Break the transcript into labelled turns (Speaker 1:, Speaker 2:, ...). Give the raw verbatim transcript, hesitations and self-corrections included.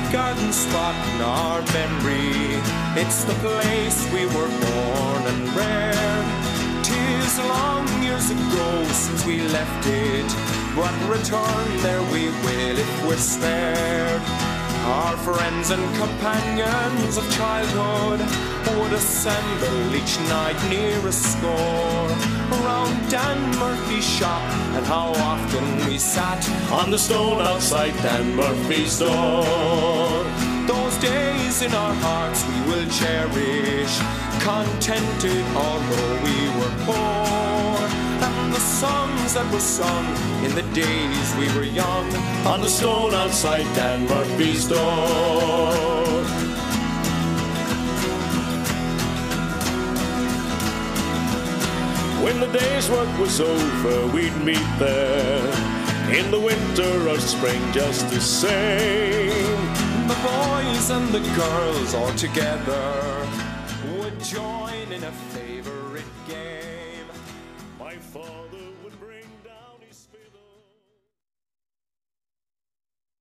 Speaker 1: garden spot in our memory. It's the place we were born and reared. 'Tis long years ago since we left it, but return there we will if we're spared. Our friends and companions of childhood would assemble each night near a score around Dan Murphy's shop, and how often we sat
Speaker 2: on the stone outside Dan Murphy's door.
Speaker 1: Those days in our hearts we will cherish, contented although we were poor. And the songs that were sung in the days we were young
Speaker 2: on the stone outside Dan Murphy's door. When the day's work was over, we'd meet there in the winter or spring just the same.
Speaker 1: The boys and the girls all together would join in a favorite game.
Speaker 2: My father